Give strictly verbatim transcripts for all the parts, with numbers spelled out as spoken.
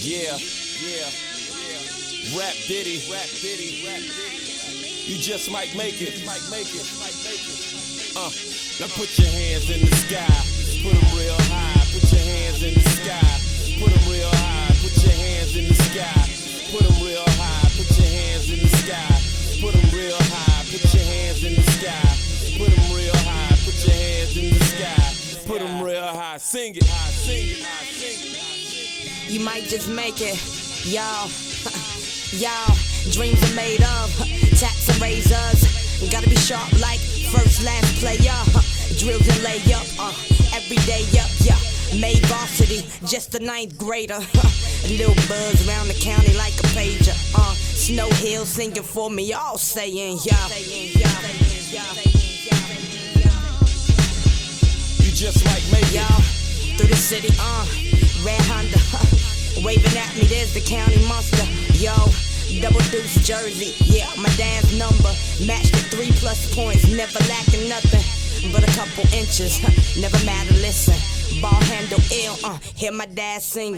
Yeah, yeah, yeah. Rap Diddy, Rap Diddy, Rap Diddy. You just might make it, might make it, might make it. Uh, now put your hands in the sky, put them real high. Put your hands in the sky, put them real high. Put your hands in the sky, put them real high. Put your hands in the sky, put them real high. Put your hands in the sky, put them real high. Put your hands in the sky, put them real high. Sing it, sing it, sing it. You might just make it, y'all. Y'all, dreams are made of tax and razors. Gotta be sharp like first, last player. Drills and layup, uh, every day up, yeah. Made varsity, just a ninth grader. A little buzz around the county like a pager. Uh, Snow Hill singing for me, all saying yeah. You just might make it. Y'all, through the city, uh, red Honda. Waving at me, there's the county monster. Yo, double deuce jersey, yeah, my dad's number. Matched at three plus points, never lacking nothing but a couple inches. Never matter, listen. Ball handle ill, uh, hear my dad singing.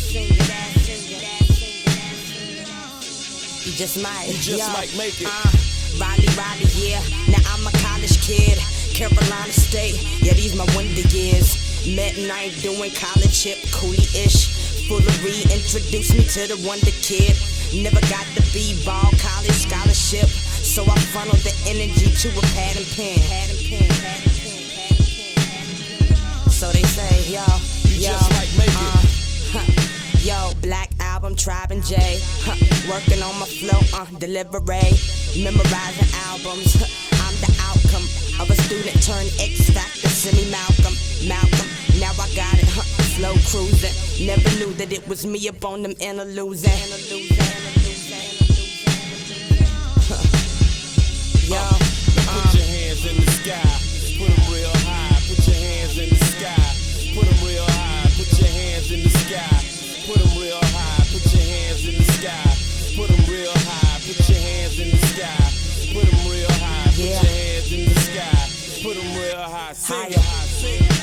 You just might, you just yo, might make it. Uh, Riley, Riley, yeah. Now I'm a college kid, Carolina State. Yeah, these my wonder years. Met night doing college hip, coolie-ish. Foolery introduced me to the wonder kid. Never got the B-ball college scholarship, so I funneled the energy to a pad and pen. Pad and pen, pad and pen, pad and pen, pad and pen. So they say, yo, you yo, just might make uh, it. huh, yo, Black Album, Tribe and J. Huh, working on my flow, uh, delivery, memorizing albums. I'm the outcome of a student turned X Factor, Simi Malcolm, Malcolm. Now I got it, huh, slow cruising. Never knew that it was me up on them interludes. Yo, uh, now put your hands in the sky, put them real high. Put your hands in the sky, put them real high. Put your hands in the sky, put them real high. Put your hands in the sky, put them real high. Put your hands in the sky, put them real high. Put yeah. your hands in the sky, put them real high. Sing it, sing it.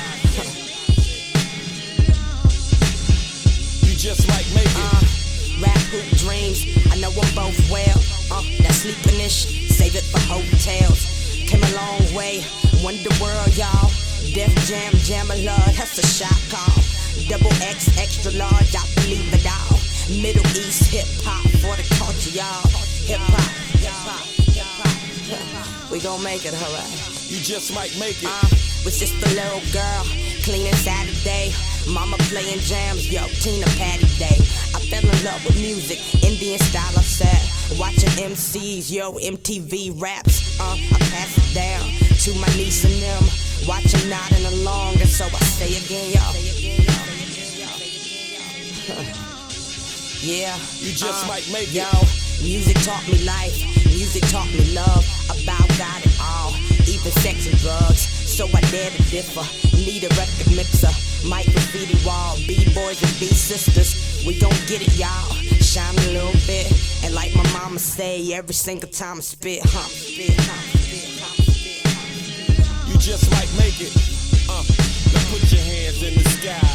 You just might make it. Uh, rap hoop dreams, I know them both well. Uh, that sleeping-ish, save it for hotels. Came a long way, wonder world, y'all. Def Jam, Jam a Love, that's a shot call. Double X, extra large, I believe it all. Middle East hip-hop for the culture, y'all. Hip-hop, hip-hop, hip-hop. We gon' make it, alright. You just might make it. Uh, was just a little girl, cleaning Saturday. Mama playing jams, yo, Tina Patty Day. I fell in love with music, Indian style I said. Watching M Cs, yo, M T V raps. Uh, I pass it down to my niece and them. Watch them nodding along, and so I say again, yo. Yeah, you just uh, might make yo, it. Music taught me life, music taught me love. About got it all, even sex and drugs. So I dare to differ, need a record mixer. Mic graffiti wall, B-boys and B-sisters. We gon' get it, y'all. Shine a little bit. And like my mama say, every single time I spit, huh? Spit, huh? Spit, huh? Spit, huh? You just might make it. Uh, now put your hands in the sky.